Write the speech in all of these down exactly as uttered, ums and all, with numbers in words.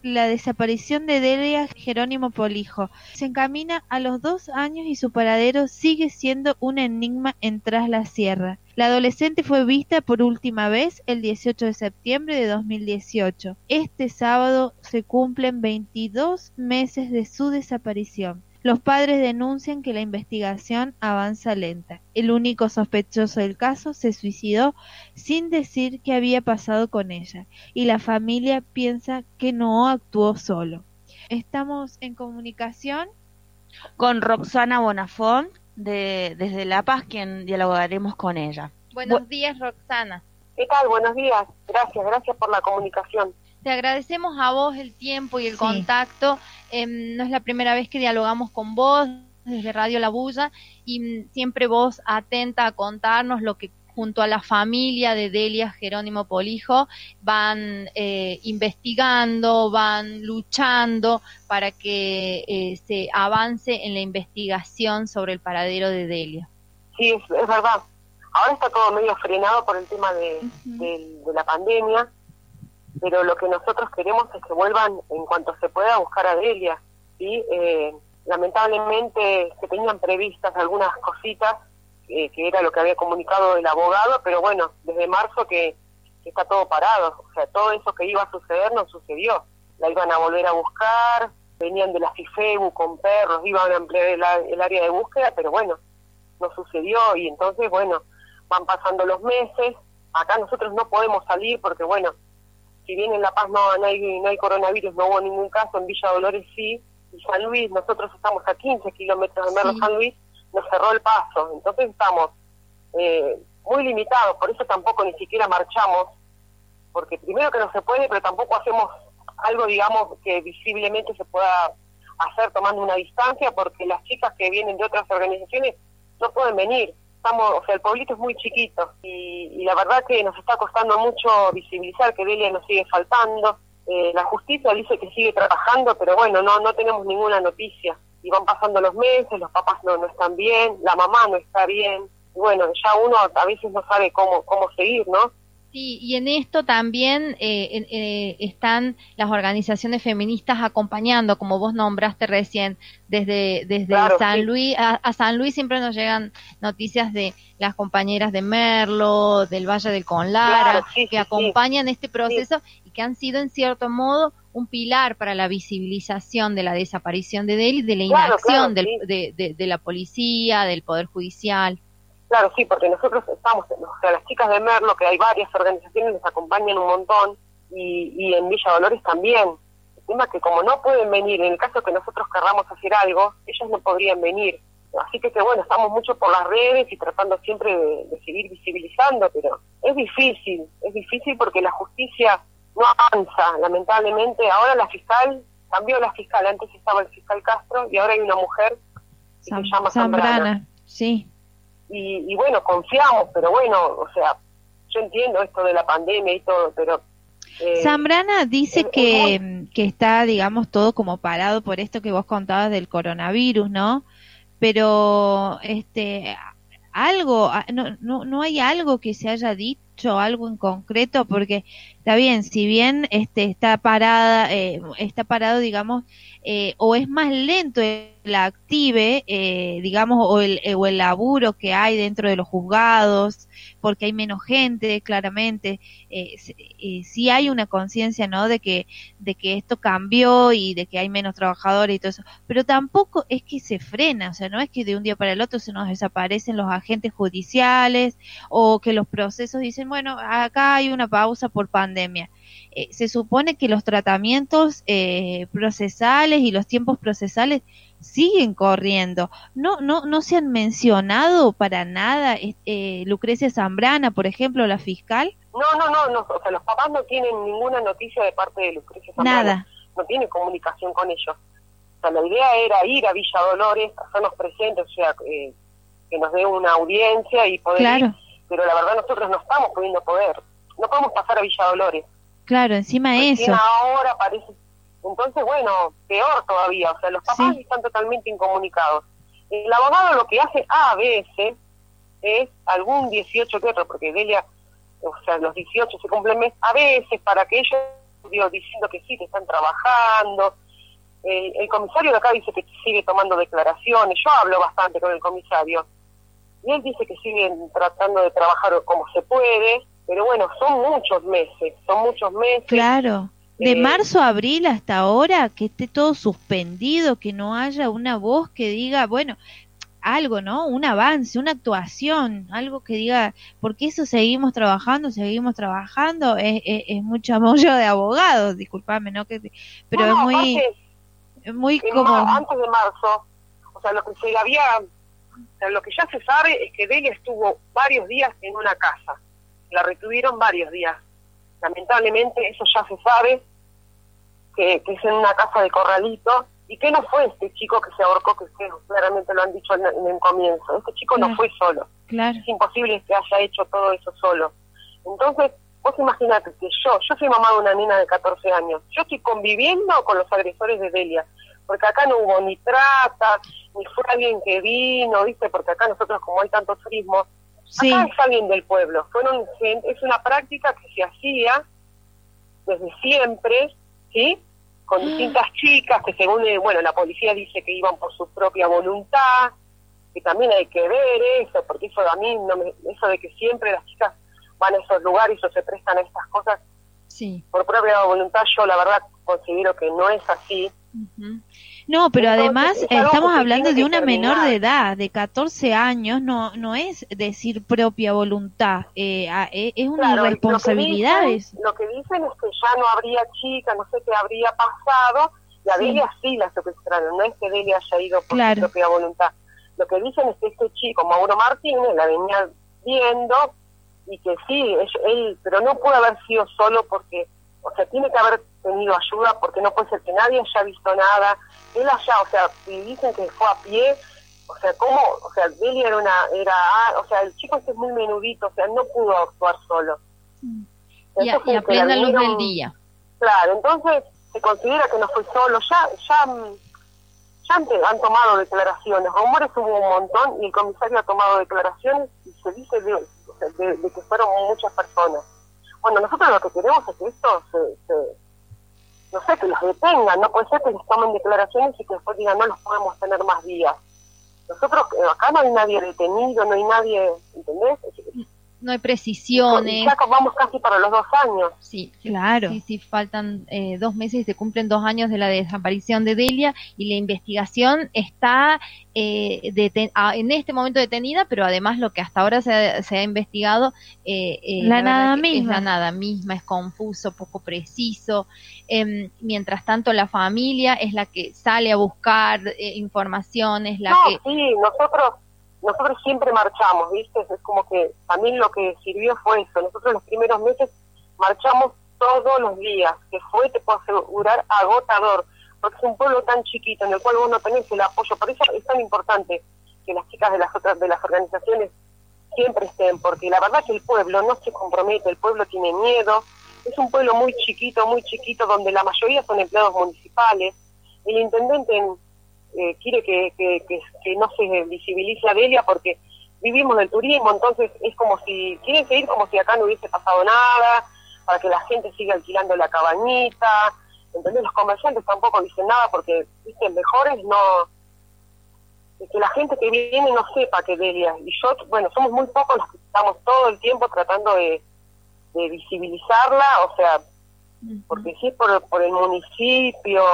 la desaparición de Delia Jerónimo Polijo. Se encamina a los dos años y su paradero sigue siendo un enigma en Tras la Sierra. La adolescente fue vista por última vez el dieciocho de septiembre de dos mil dieciocho. Este sábado se cumplen veintidós meses de su desaparición. Los padres denuncian que la investigación avanza lenta. El único sospechoso del caso se suicidó sin decir qué había pasado con ella, y la familia piensa que no actuó solo. Estamos en comunicación con Roxana Bonafont de, desde La Paz, quien dialogaremos con ella. Buenos Bu- días, Roxana. ¿Qué tal? Buenos días. Gracias, gracias por la comunicación. Te agradecemos a vos el tiempo y el sí. contacto. Eh, no es la primera vez que dialogamos con vos desde Radio La Bulla y siempre vos atenta a contarnos lo que junto a la familia de Delia Jerónimo Polijo van eh, investigando, van luchando para que eh, se avance en la investigación sobre el paradero de Delia. Sí, es, es verdad. Ahora está todo medio frenado por el tema de, uh-huh. de, de la pandemia, pero lo que nosotros queremos es que vuelvan en cuanto se pueda a buscar a Delia, ¿sí? Eh, lamentablemente se tenían previstas algunas cositas, eh, que era lo que había comunicado el abogado, pero bueno, desde marzo que, que está todo parado, o sea, todo eso que iba a suceder no sucedió. La iban a volver a buscar, venían de la FIFEBU con perros, iban a ampliar el, el área de búsqueda, pero bueno, no sucedió, y entonces, bueno, van pasando los meses. Acá nosotros no podemos salir porque, bueno, si bien en La Paz no, no, hay, no hay coronavirus, no hubo ningún caso, en Villa Dolores sí, y San Luis, nosotros estamos a quince kilómetros de Merlo, sí. San Luis, nos cerró el paso, entonces estamos eh, muy limitados, por eso tampoco ni siquiera marchamos, porque primero que no se puede, pero tampoco hacemos algo, digamos, que visiblemente se pueda hacer tomando una distancia, porque las chicas que vienen de otras organizaciones no pueden venir. Estamos, o sea, el pueblito es muy chiquito y, y la verdad que nos está costando mucho visibilizar que Delia nos sigue faltando. Eh, la justicia dice que sigue trabajando, pero bueno, no no tenemos ninguna noticia. Y van pasando los meses, los papás no, no están bien, la mamá no está bien. Y bueno, ya uno a veces no sabe cómo cómo seguir, ¿no? Sí, y en esto también eh, eh, están las organizaciones feministas acompañando, como vos nombraste recién, desde desde claro, San sí. Luis a, a San Luis siempre nos llegan noticias de las compañeras de Merlo, del Valle del Conlara, claro, sí, que sí, acompañan sí. este proceso sí. y que han sido en cierto modo un pilar para la visibilización de la desaparición de Delia y de la claro, inacción claro, del, sí. de, de, de la policía, del Poder Judicial. Claro, sí, porque nosotros estamos, o sea, las chicas de Merlo, que hay varias organizaciones, les acompañan un montón, y, y en Villa Dolores también. El tema es que como no pueden venir, en el caso que nosotros querramos hacer algo, ellas no podrían venir. Así que, que bueno, estamos mucho por las redes y tratando siempre de, de seguir visibilizando, pero es difícil, es difícil porque la justicia no avanza, lamentablemente. Ahora la fiscal, cambió la fiscal, antes estaba el fiscal Castro y ahora hay una mujer que Sam, se llama Zambrana. Zambrana. Sí. Y, y bueno, confiamos, pero bueno, o sea, yo entiendo esto de la pandemia y todo, pero... Eh, Zambrana dice es, que, es muy... que está, digamos, todo como parado por esto que vos contabas del coronavirus, ¿no? Pero, este, algo, no, no, no hay algo que se haya dicho, algo en concreto, porque está bien, si bien este está parada, eh, está parado, digamos, eh, o es más lento el active, eh, digamos, o el, eh, o el laburo que hay dentro de los juzgados, porque hay menos gente, claramente, eh, eh, sí hay una conciencia, ¿no?, de que, de que esto cambió y de que hay menos trabajadores y todo eso, pero tampoco es que se frena, o sea, no es que de un día para el otro se nos desaparecen los agentes judiciales, o que los procesos dicen, bueno, acá hay una pausa por pandemia. Eh, se supone que los tratamientos eh, procesales y los tiempos procesales siguen corriendo. No, no, no se han mencionado para nada eh, Lucrecia Zambrana, por ejemplo, la fiscal. No, no, no, no, o sea, los papás no tienen ninguna noticia de parte de Lucrecia Zambrana. Nada. No tiene comunicación con ellos. O sea, la idea era ir a Villa Dolores, hacernos presentes, o sea, eh, que nos dé una audiencia y poder claro. ir, pero la verdad nosotros no estamos pudiendo poder. No podemos pasar a Villa Dolores. Claro, encima de eso. Ahora parece... Entonces, bueno, peor todavía, o sea, los papás sí. están totalmente incomunicados. El abogado lo que hace a veces es algún dieciocho que otro, porque Delia, o sea, los dieciocho se cumplen mes, a veces para que ellos audio diciendo que sí, que están trabajando. Eh, el comisario de acá dice que sigue tomando declaraciones. Yo hablo bastante con el comisario y él dice que siguen tratando de trabajar como se puede, pero bueno, son muchos meses, son muchos meses. Claro, de eh, marzo a abril hasta ahora, que esté todo suspendido, que no haya una voz que diga, bueno, algo, ¿no? Un avance, una actuación, algo que diga, porque eso seguimos trabajando, seguimos trabajando, es, es, es mucho apoyo de abogados, discúlpame, ¿no? Que, pero no, es no, muy, aparte, es muy en como... mar- antes de marzo, o sea, lo que se había, o sea, lo que ya se sabe es que Delia estuvo varios días en una casa, la retuvieron varios días. Lamentablemente eso ya se sabe, que, que es en una casa de Corralito, y que no fue este chico que se ahorcó, que ustedes claramente lo han dicho en, en el comienzo. Este chico Claro. no fue solo. Claro. Es imposible que haya hecho todo eso solo. Entonces, vos imaginate que yo, yo soy mamá de una nena de catorce años, yo estoy conviviendo con los agresores de Delia, porque acá no hubo ni trata, ni fue alguien que vino, ¿viste? Porque acá nosotros, como hay tanto turismo, Sí. acá es alguien del pueblo. Fueron, es una práctica que se hacía desde siempre, ¿sí? Con distintas chicas que según, eh, bueno, la policía dice que iban por su propia voluntad, que también hay que ver eso, porque eso a mí, no me, eso de que siempre las chicas van a esos lugares o se prestan a estas cosas Sí. por propia voluntad, yo la verdad considero que no es así. Ujú. No, pero Entonces, además es eh, algo estamos que se hablando tiene de que una menor terminar. de edad, de catorce años, no no es decir propia voluntad, eh, a- eh, es una Claro, irresponsabilidad. lo que, es- dicen, lo que dicen es que ya no habría chica, no sé qué habría pasado, y a Sí. Delia sí la secuestraron, no es que Delia haya ido por Claro. su propia voluntad. Lo que dicen es que este chico, Mauro Martínez, la venía viendo, y que sí, él, él- pero no puede haber sido solo porque, o sea, tiene que haber tenido ayuda, porque no puede ser que nadie haya visto nada, él allá, o sea, si dicen que fue a pie, o sea, ¿cómo? O sea, Delia era una, era, ah, o sea, el chico este es muy menudito, o sea, no pudo actuar solo. Y a, y a Entonces, que la plena luz del vinieron- día. Claro, entonces se considera que no fue solo, ya, ya, mm, ya han, te- han tomado declaraciones, rumores hubo un montón y el comisario ha tomado declaraciones y se dice de, o sea, de, de que fueron muchas personas. Bueno, nosotros lo que queremos es que esto se, se no sé, que los detengan, no puede ser que les tomen declaraciones y que después digan no los podemos tener más días. Nosotros, eh, acá no hay nadie detenido, no hay nadie, ¿entendés? No hay Y precisiones. ya vamos casi para los dos años. Sí, Claro. Sí, sí, faltan eh, dos meses y se cumplen dos años de la desaparición de Delia y la investigación está eh, deten- ah, en este momento detenida, pero además lo que hasta ahora se ha, se ha investigado eh, eh, La verdad nada que misma. es la nada misma, es confuso, poco preciso. Em, mientras tanto la familia es la que sale a buscar eh, información, es la No, que... sí, nosotros nosotros siempre marchamos, ¿viste? Es como que también lo que sirvió fue eso. Nosotros los primeros meses marchamos todos los días, que fue, te puedo asegurar, agotador, porque es un pueblo tan chiquito en el cual vos no tenés el apoyo. Por eso es tan importante que las chicas de las otras de las organizaciones siempre estén, porque la verdad que el pueblo no se compromete, el pueblo tiene miedo. Es un pueblo muy chiquito, muy chiquito, donde la mayoría son empleados municipales. El intendente en, eh, quiere que, que, que, que no se visibilice a Delia porque vivimos del turismo, entonces es como si, quieren seguir como si acá no hubiese pasado nada, para que la gente siga alquilando la cabañita, ¿entendés? Los comerciantes tampoco dicen nada porque, viste, mejor es no, que la gente que viene no sepa que Delia, y yo, bueno, somos muy pocos los que estamos todo el tiempo tratando de, de visibilizarla, o sea, porque si es por, por el municipio,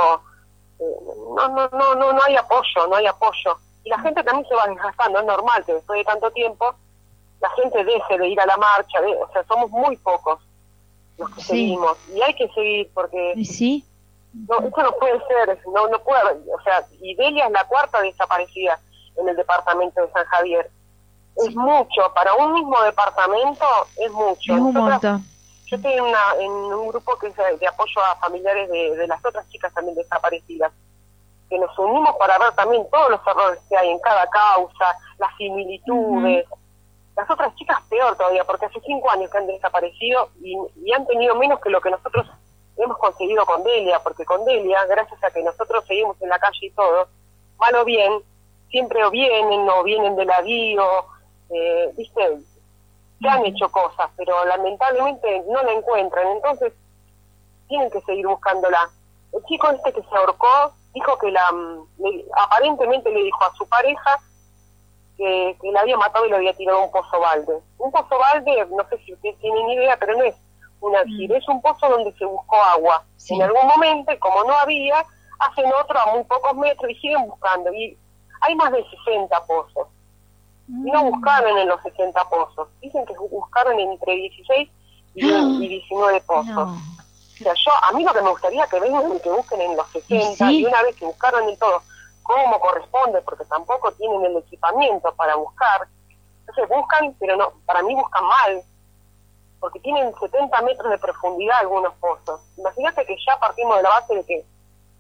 no, no, no, no, no hay apoyo, no hay apoyo. Y la gente también se va desgastando, es normal que después de tanto tiempo la gente deje de ir a la marcha, de, o sea, somos muy pocos los que Sí. seguimos, y hay que seguir porque Y sí, no, eso no puede ser, no, no puede, o sea, y Delia es la cuarta desaparecida en el departamento de San Javier. Es mucho, para un mismo departamento es mucho. es un Nosotras- montón. yo estoy en, una, en un grupo que es de, de apoyo a familiares de, de las otras chicas también desaparecidas, que nos unimos para ver también todos los errores que hay en cada causa, las similitudes. Las otras chicas peor todavía, porque hace cinco años que han desaparecido y, y han tenido menos que lo que nosotros hemos conseguido con Delia, porque con Delia, gracias a que nosotros seguimos en la calle y todo, mal o bien, siempre o vienen o vienen de la D I O, eh, viste, se han hecho cosas, pero lamentablemente no la encuentran. Entonces, tienen que seguir buscándola. El chico este que se ahorcó dijo que la le, aparentemente le dijo a su pareja que, que la había matado y le había tirado a un pozo balde. Un pozo balde, no sé si ustedes tienen idea, pero no es un aljibe, mm. es un pozo donde se buscó agua. Sí. En algún momento, como no había, hacen otro a muy pocos metros y siguen buscando. Y hay más de sesenta pozos. Mm. Y no buscaron en los sesenta pozos. Dicen que buscaron entre dieciséis y, oh. y diecinueve pozos. No. O sea, yo, a mí lo que me gustaría que vengan y que busquen en los sesenta, ¿sí? Y una vez que buscaron en todo, como corresponde, porque tampoco tienen el equipamiento para buscar. Entonces buscan, pero no, para mí buscan mal, porque tienen setenta metros de profundidad algunos pozos. Imagínate que ya partimos de la base de que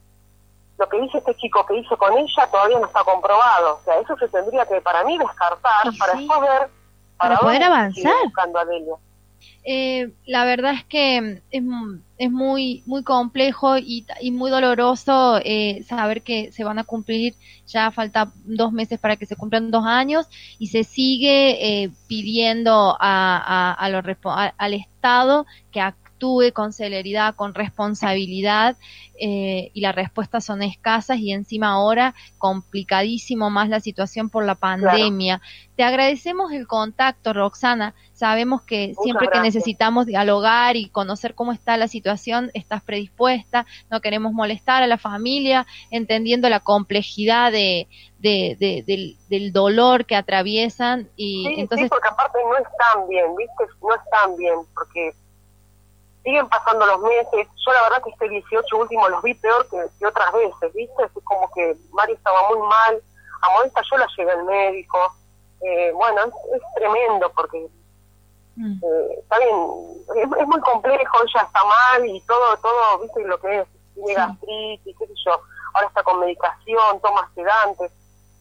lo que dice este chico que hizo con ella todavía no está comprobado. O sea, eso se tendría que, para mí, descartar, sí, para sí. después ver para, para poder avanzar. Buscando a Delia. Eh, la verdad es que es, es muy muy complejo y, y muy doloroso eh, saber que se van a cumplir, ya falta dos meses para que se cumplan dos años y se sigue eh, pidiendo a, a, a lo, a, al Estado que actúe con celeridad, con responsabilidad, eh, y las respuestas son escasas y encima ahora complicadísimo más la situación por la pandemia. Claro. Te agradecemos el contacto, Roxana. Sabemos que Muchas siempre gracias. que necesitamos dialogar y conocer cómo está la situación, estás predispuesta, no queremos molestar a la familia, entendiendo la complejidad de, de, de, del, del dolor que atraviesan. Y sí, entonces sí, porque aparte no están bien, ¿viste? No están bien, porque siguen pasando los meses. Yo la verdad que este dieciocho último los vi peor que, que otras veces, ¿viste? Es como que Mari estaba muy mal, a Modesta yo la llevé al médico, eh, bueno, es, es tremendo porque mm. eh, está bien, es, es muy complejo, ella está mal y todo, todo, ¿viste? Lo que es, tiene sí. gastritis, qué sé yo, ahora está con medicación, toma sedantes,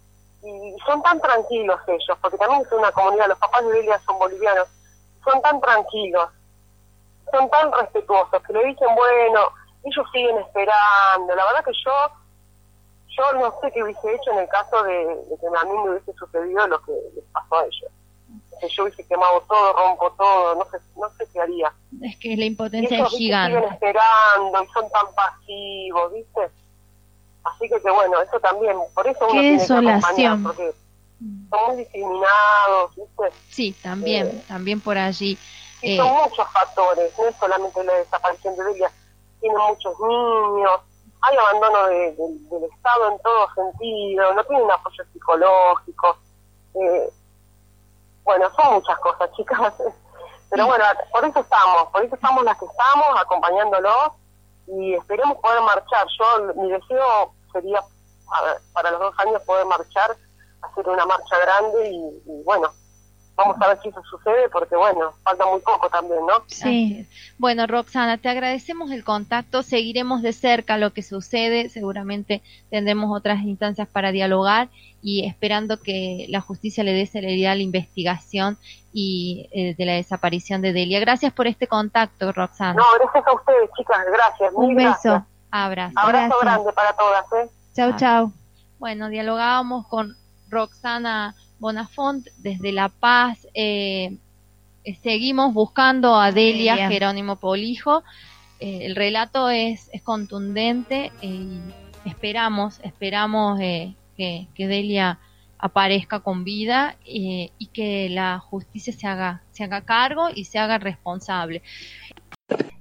y son tan tranquilos ellos, porque también es una comunidad, los papás de Delia son bolivianos, son tan tranquilos, son tan respetuosos, que le dicen, bueno, ellos siguen esperando. La verdad que yo yo no sé qué hubiese hecho en el caso de, de que a mí me hubiese sucedido lo que les pasó a ellos. Que yo hubiese quemado todo, rompo todo, no sé no sé qué haría. Es que la impotencia es gigante. Siguen esperando y son tan pasivos, ¿viste? Así que, que bueno, eso también, por eso uno qué tiene desolación. que acompañar, porque son muy discriminados, ¿viste? Sí, también, eh, también por allí. Y son eh, muchos factores, no es solamente la desaparición de Delia, tienen muchos niños, hay abandono de, de, del Estado en todo sentido, no tienen apoyo psicológico, eh, bueno, son muchas cosas, chicas, pero bueno, por eso estamos, por eso estamos las que estamos, acompañándolos, y esperemos poder marchar. Yo, mi deseo sería, a ver, para los dos años poder marchar, hacer una marcha grande, y, y bueno, vamos a ver si eso sucede, porque bueno, falta muy poco también, ¿no? Sí. Bueno, Roxana, te agradecemos el contacto, seguiremos de cerca lo que sucede, seguramente tendremos otras instancias para dialogar y esperando que la justicia le dé celeridad a la investigación y eh, de la desaparición de Delia. Gracias por este contacto, Roxana. No, gracias a ustedes, chicas, gracias. Un beso, gracias. abrazo. Abrazo gracias. grande para todas, ¿eh? Chau, chau. Bueno, dialogábamos con Roxana Bonafont desde La Paz. eh, seguimos buscando a Delia Bien. Jerónimo Polijo. Eh, el relato es, es contundente y esperamos, esperamos eh, que, que Delia aparezca con vida eh, y que la justicia se haga, se haga cargo y se haga responsable.